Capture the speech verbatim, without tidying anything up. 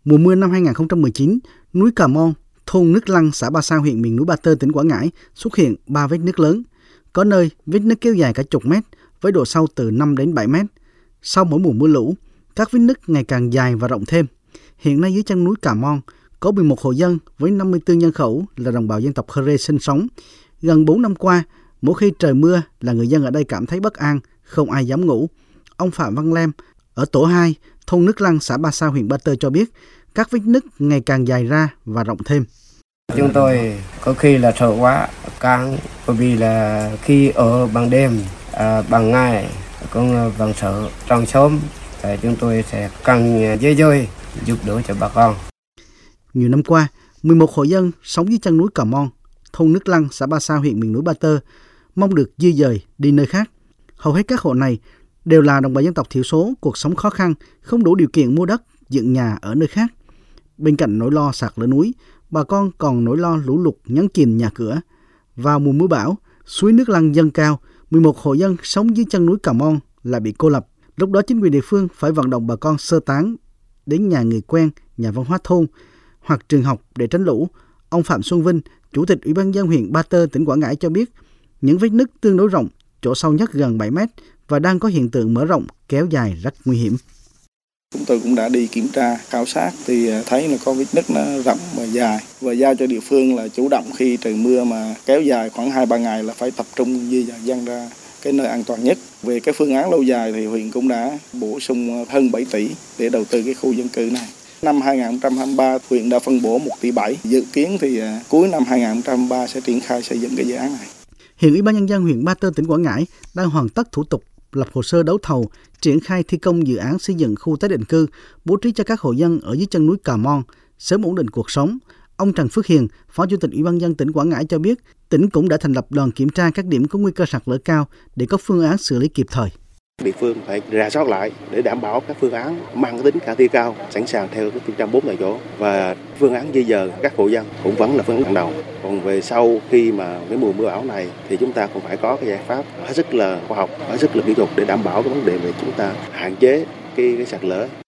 Mùa mưa năm hai nghìn không trăm mười chín, núi Cà Mon, thôn Nước Lăng, xã Ba Sao, huyện miền núi Ba Tơ, tỉnh Quảng Ngãi xuất hiện ba vết nứt lớn. Có nơi vết nứt kéo dài cả chục mét với độ sâu từ năm đến bảy mét. Sau mỗi mùa mưa lũ, các vết nứt ngày càng dài và rộng thêm. Hiện nay dưới chân núi Cà Mon có mười một hộ dân với năm mươi tư nhân khẩu là đồng bào dân tộc Hơ Rê sinh sống. Gần bốn năm qua, mỗi khi trời mưa là người dân ở đây cảm thấy bất an, không ai dám ngủ. Ông Phạm Văn Lem ở tổ hai, thôn Nước Lăng, xã Ba Sao, huyện Ba Tơ cho biết các vết nứt ngày càng dài ra và rộng thêm. Chúng tôi có khi là sợ quá, càng bởi vì là khi ở ban đêm, à, ban ngày cũng vẫn sợ. Trong xóm chúng tôi sẽ càng dây dơi giúp đỡ cho bà con. Nhiều năm qua, mười một hộ dân sống dưới chân núi Cà Mon, thôn Nước Lăng, xã Ba Sao, huyện miền núi Ba Tơ mong được di dời đi nơi khác. Hầu hết các hộ này đều là đồng bào dân tộc thiểu số, cuộc sống khó khăn, không đủ điều kiện mua đất, dựng nhà ở nơi khác. Bên cạnh nỗi lo sạt lở núi, bà con còn nỗi lo lũ lụt nhấn chìm nhà cửa. Vào mùa mưa bão, suối Nước Lăng dâng cao, mười một hộ dân sống dưới chân núi Cà Mon lại bị cô lập. Lúc đó chính quyền địa phương phải vận động bà con sơ tán đến nhà người quen, nhà văn hóa thôn hoặc trường học để tránh lũ. Ông Phạm Xuân Vinh, Chủ tịch Ủy ban nhân dân huyện Ba Tơ, tỉnh Quảng Ngãi cho biết những vết nứt tương đối rộng, chỗ sâu nhất gần bảy mét và đang có hiện tượng mở rộng kéo dài rất nguy hiểm. Chúng tôi cũng đã đi kiểm tra, khảo sát thì thấy là có vết nứt nó rộng và dài và giao cho địa phương là chủ động khi trời mưa mà kéo dài khoảng hai ba ngày là phải tập trung di dời dân ra cái nơi an toàn nhất. Về cái phương án lâu dài thì huyện cũng đã bổ sung hơn bảy tỷ để đầu tư cái khu dân cư này. Năm hai nghìn không trăm hai mươi ba, huyện đã phân bổ một tỷ bảy, dự kiến thì cuối năm hai nghìn không trăm hai mươi ba sẽ triển khai xây dựng cái dự án này. Hiện Ủy ban nhân dân huyện Ba Tơ, tỉnh Quảng Ngãi đang hoàn tất thủ tục lập hồ sơ đấu thầu, triển khai thi công dự án xây dựng khu tái định cư, bố trí cho các hộ dân ở dưới chân núi Cà Mon sớm ổn định cuộc sống. Ông Trần Phước Hiền, Phó Chủ tịch Ủy ban nhân dân tỉnh Quảng Ngãi cho biết, tỉnh cũng đã thành lập đoàn kiểm tra các điểm có nguy cơ sạt lở cao để có phương án xử lý kịp thời. Địa phương phải rà soát lại để đảm bảo các phương án mang tính khả thi cao, sẵn sàng theo cái phương châm bốn tại chỗ, và phương án di dời các hộ dân cũng vẫn là phương án ban đầu. Còn về sau khi mà cái mùa mưa bão này thì chúng ta cũng phải có cái giải pháp hết sức là khoa học, hết sức là kỹ thuật để đảm bảo cái vấn đề về chúng ta hạn chế cái, cái sạt lở.